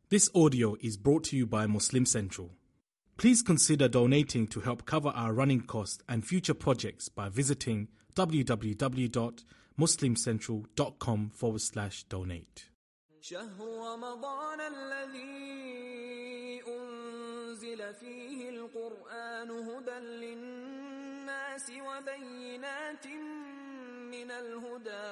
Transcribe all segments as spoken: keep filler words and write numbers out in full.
This audio is brought to you by Muslim Central. Please consider donating to help cover our running costs and future projects by visiting www.muslimcentral.com forward slash donate. شهر رمضان الذي أنزل فيه القرآن هدى للناس وبينات من الهدى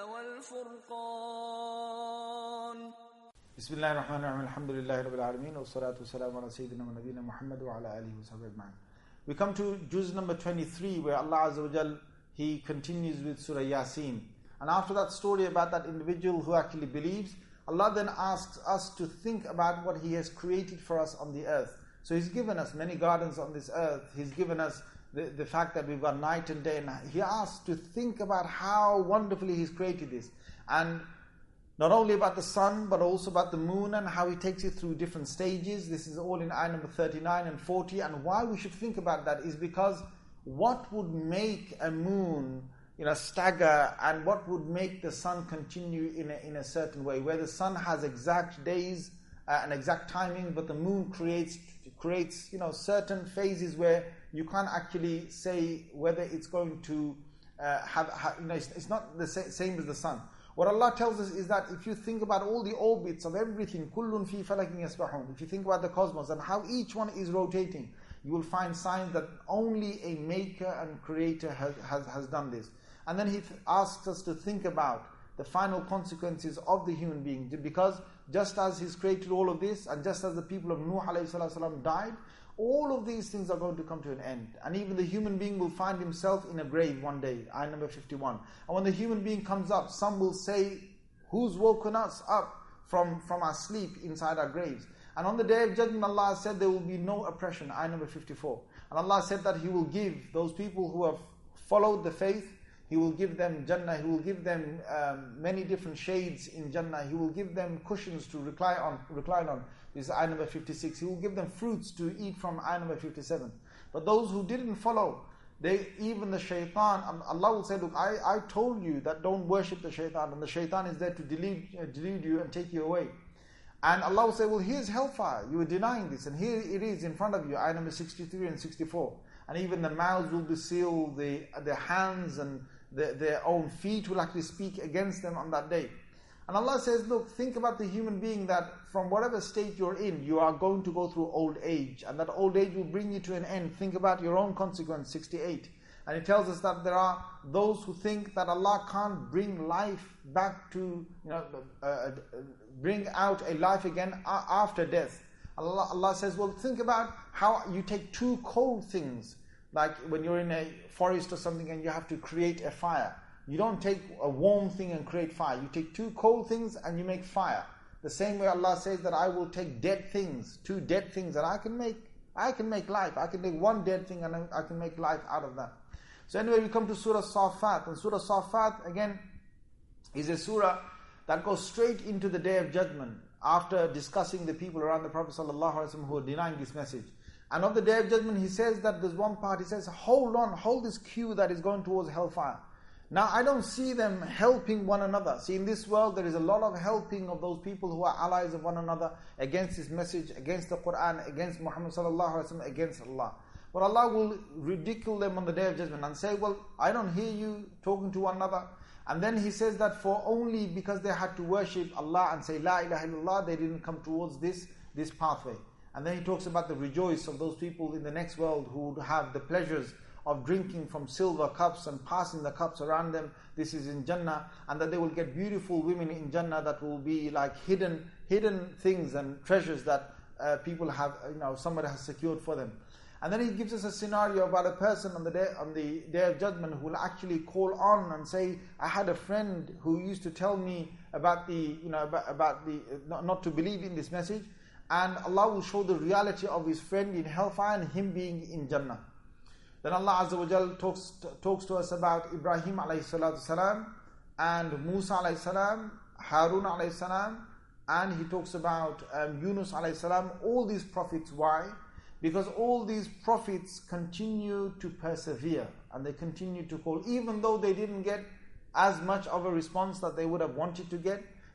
والفرقان. بسم الله الرحمن الرحيم. الحمد لله رب العالمين والصلاة والسلام على سيدنا ونبينا محمد وعلى آله وصحبه أجمعين. We come to juz number twenty-three, where Allah Azza wa Jal, He continues with Surah Yasin. And after that story about that individual who actually believes, Allah then asks us to think about what He has created for us on the earth. So He's given us many gardens on this earth. He's given us the, the fact that we've got night and day. And He asks to think about how wonderfully He's created this. And not only about the sun, but also about the moon and how He takes it through different stages. This is all in ayah number thirty-nine and forty. And why we should think about that is because what would make a moon, you know, stagger, and what would make the sun continue in a, in a certain way, where the sun has exact days uh, and exact timing, but the moon creates, creates, you know, certain phases where you can't actually say whether it's going to uh, have, have, you know, it's, it's not the sa- same as the sun. What Allah tells us is that if you think about all the orbits of everything, kullun fi falakin yasbahun, if you think about the cosmos and how each one is rotating, you will find signs that only a maker and creator has, has, has done this. And then He th- asks us to think about the final consequences of the human being, because just as He's created all of this, and just as the people of Nuh alayhi salam died, all of these things are going to come to an end. And even the human being will find himself in a grave one day, ayah number fifty-one. And when the human being comes up, some will say, who's woken us up from, from our sleep inside our graves? And on the day of judgment, Allah said there will be no oppression, ayah number fifty-four. And Allah said that He will give those people who have followed the faith, He will give them Jannah, He will give them um, many different shades in Jannah, He will give them cushions to recline on, recline on. This is ayah number fifty-six. He will give them fruits to eat from, ayah number fifty-seven. But those who didn't follow, they, even the shaitan, Allah will say, look, I, I told you that don't worship the shaitan, and the shaitan is there to delude, uh, delude you and take you away. And Allah will say, well, here's hellfire, you were denying this, and here it is in front of you, ayah number sixty-three and sixty-four. And even the mouths will be sealed, the, the hands and the, their own feet will actually speak against them on that day. And Allah says, look, think about the human being that from whatever state you're in, you are going to go through old age. And that old age will bring you to an end. Think about your own consequence, sixty-eight. And it tells us that there are those who think that Allah can't bring life back to, you know, uh, bring out a life again after death. Allah, Allah says, well, think about how you take two cold things, like when you're in a forest or something and you have to create a fire. You don't take a warm thing and create fire. You take two cold things and you make fire. The same way Allah says that I will take dead things, two dead things, and I can make I can make life. I can take one dead thing and I can make life out of that. So anyway, we come to Surah Safat. And Surah Safat, again, is a surah that goes straight into the Day of Judgment after discussing the people around the Prophet ﷺ who are denying this message. And on the Day of Judgment, He says that there's one part, He says, hold on, hold this queue that is going towards hellfire. Now, I don't see them helping one another. See, in this world, there is a lot of helping of those people who are allies of one another against this message, against the Quran, against Muhammad sallallahu alaihi wasallam, against Allah. But Allah will ridicule them on the Day of Judgment and say, well, I don't hear you talking to one another. And then He says that for only because they had to worship Allah and say, La ilaha illallah, they didn't come towards this, this pathway. And then He talks about the rejoice of those people in the next world who would have the pleasures of drinking from silver cups and passing the cups around them. This is in Jannah. And that they will get beautiful women in Jannah that will be like hidden hidden things and treasures that uh, people have, you know, somebody has secured for them. And then He gives us a scenario about a person on the day on the day of judgment who will actually call on and say, I had a friend who used to tell me about the, you know, about, about the, not, not to believe in this message. And Allah will show the reality of his friend in hellfire and him being in Jannah. Then Allah Azza wa Jal talks, talks to us about Ibrahim alayhi salatu salam and Musa alayhi salam, Harun alayhi salam, and He talks about um, Yunus alayhi salam, all these prophets. Why? Because all these prophets continue to persevere and they continue to call, even though they didn't get as much of a response that they would have wanted to get,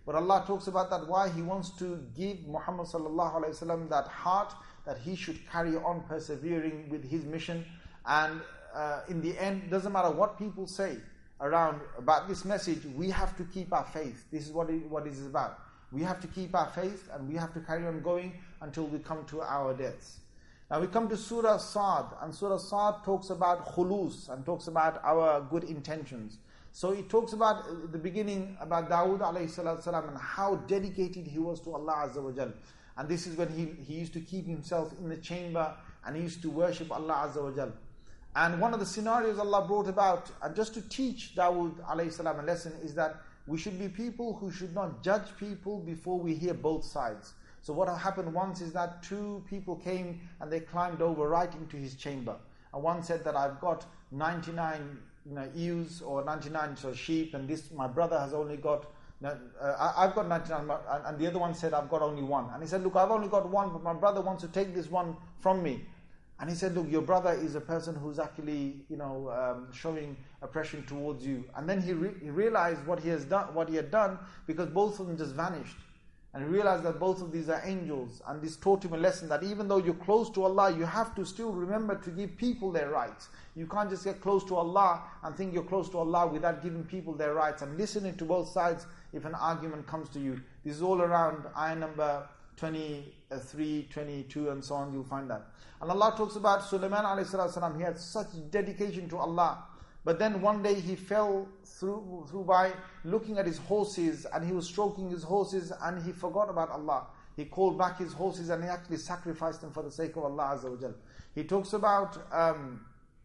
But Allah talks about that why He wants to give Muhammad sallallahu alaihi wasallam that heart that he should carry on persevering with his mission. And uh, in the end, doesn't matter what people say around about this message, we have to keep our faith. This is what it, what it is about. We have to keep our faith and we have to carry on going until we come to our deaths. Now we come to Surah Sad, and Surah Sad talks about khulus and talks about our good intentions. So it talks about uh, the beginning about Dawood alayhi salatu salam and how dedicated he was to Allah Azza wa Jal. And this is when he, he used to keep himself in the chamber and he used to worship Allah Azza wa Jal. And one of the scenarios Allah brought about, and just to teach Dawood alayhi salam a lesson, is that we should be people who should not judge people before we hear both sides. So what happened once is that two people came and they climbed over right into his chamber. And one said that I've got ninety-nine you know, ewes or ninety-nine so sheep, and this my brother has only got, uh, I've got ninety-nine, and the other one said I've got only one. And he said, look, I've only got one, but my brother wants to take this one from me. And he said, look, your brother is a person who's actually, you know, um, showing oppression towards you. And then he, re- he realized what he has done, what he had done, because both of them just vanished. And he realized that both of these are angels. And this taught him a lesson that even though you're close to Allah, you have to still remember to give people their rights. You can't just get close to Allah and think you're close to Allah without giving people their rights and listening to both sides if an argument comes to you. This is all around ayah number twenty-three, twenty-two and so on, you'll find that. And Allah talks about Sulaiman alayhi salam. He had such dedication to Allah. But then one day he fell through, through by looking at his horses, and he was stroking his horses and he forgot about Allah. He called back his horses and he actually sacrificed them for the sake of Allah Azza wa Jal. He talks about um,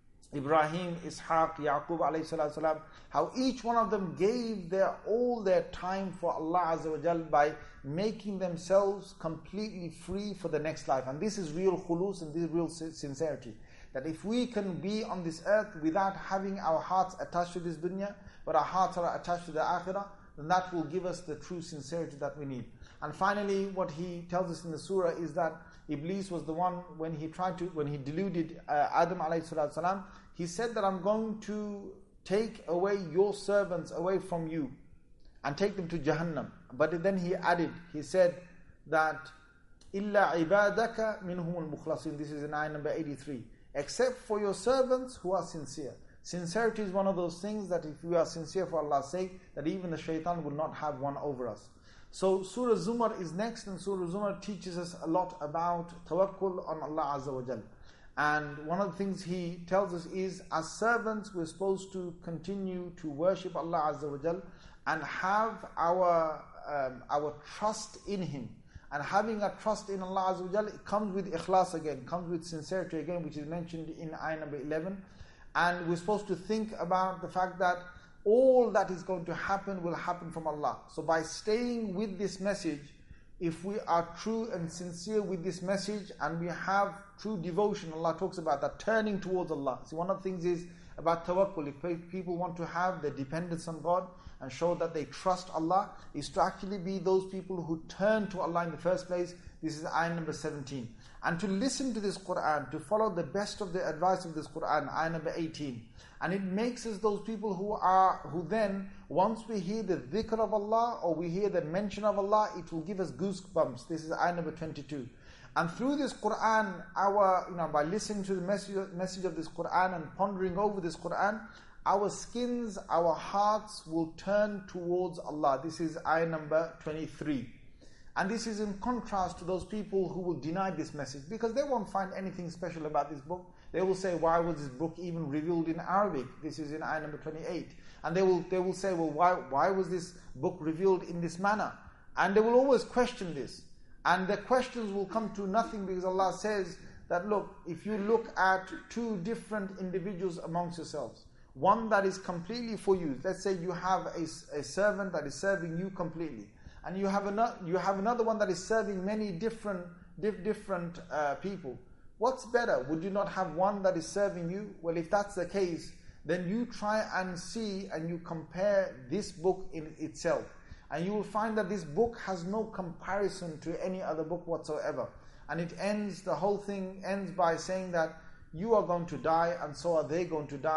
Ibrahim, Ishaq, Yaqub alayhi salam, how each one of them gave their all their time for Allah Azza wa Jal by making themselves completely free for the next life. And this is real khulus and this is real sincerity. That if we can be on this earth without having our hearts attached to this dunya, but our hearts are attached to the akhirah, then that will give us the true sincerity that we need. And finally, what he tells us in the surah is that Iblis was the one, when he tried to, when he deluded uh, Adam alayhi salatu salam, he said that I'm going to take away your servants away from you and take them to Jahannam. But then he added, he said that إِلَّا عِبَادَكَ مِنْهُمُ الْمُخْلَصِينَ. This is in ayah number eighty-three. Except for your servants who are sincere. Sincerity is one of those things that if we are sincere for Allah's sake, that even the shaitan will not have one over us. So Surah Zumar is next, and Surah Zumar teaches us a lot about tawakkul on Allah Azza wa Jal. And one of the things he tells us is, as servants we're supposed to continue to worship Allah Azza wa Jal and have our, um, our trust in Him. And having a trust in Allah Azza wa Jal, it comes with ikhlas again, comes with sincerity again, which is mentioned in ayah number eleven. And we're supposed to think about the fact that all that is going to happen will happen from Allah. So by staying with this message, if we are true and sincere with this message and we have true devotion, Allah talks about that, turning towards Allah. See, one of the things is about tawakkul. If people want to have their dependence on God and show that they trust Allah, is to actually be those people who turn to Allah in the first place. This is ayah number seventeen. And to listen to this Qur'an, to follow the best of the advice of this Qur'an, ayah number eighteen. And it makes us those people who are, who then, once we hear the dhikr of Allah or we hear the mention of Allah, it will give us goosebumps. This is ayah number twenty-two. And through this Qur'an, our, you know, by listening to the message, message of this Qur'an and pondering over this Qur'an, our skins, our hearts will turn towards Allah. This is ayah number twenty-three. And this is in contrast to those people who will deny this message, because they won't find anything special about this book. They will say, why was this book even revealed in Arabic? This is in ayah number twenty-eight. And they will they will say, well, why, why was this book revealed in this manner? And they will always question this. And their questions will come to nothing, because Allah says that, look, if you look at two different individuals amongst yourselves, one that is completely for you, let's say you have a, a servant that is serving you completely, and you have another, you have another one that is serving many different, diff, different uh, people. What's better? Would you not have one that is serving you? Well, if that's the case, then you try and see and you compare this book in itself. And you will find that this book has no comparison to any other book whatsoever. And it ends, the whole thing ends by saying that you are going to die and so are they going to die.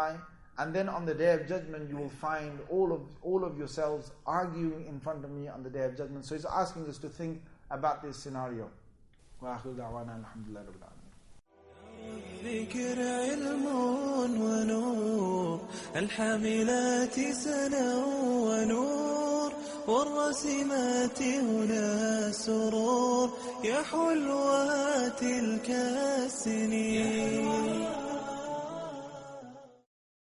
And then on the Day of Judgment, you will find all of all of yourselves arguing in front of me on the Day of Judgment. So he's asking us to think about this scenario. وآخر دعوانا الحمد لله رب العالمين. الذكر علم ونور الحاملات سنا ونور والرسمات هنا سرور يا حلوة تلك السنين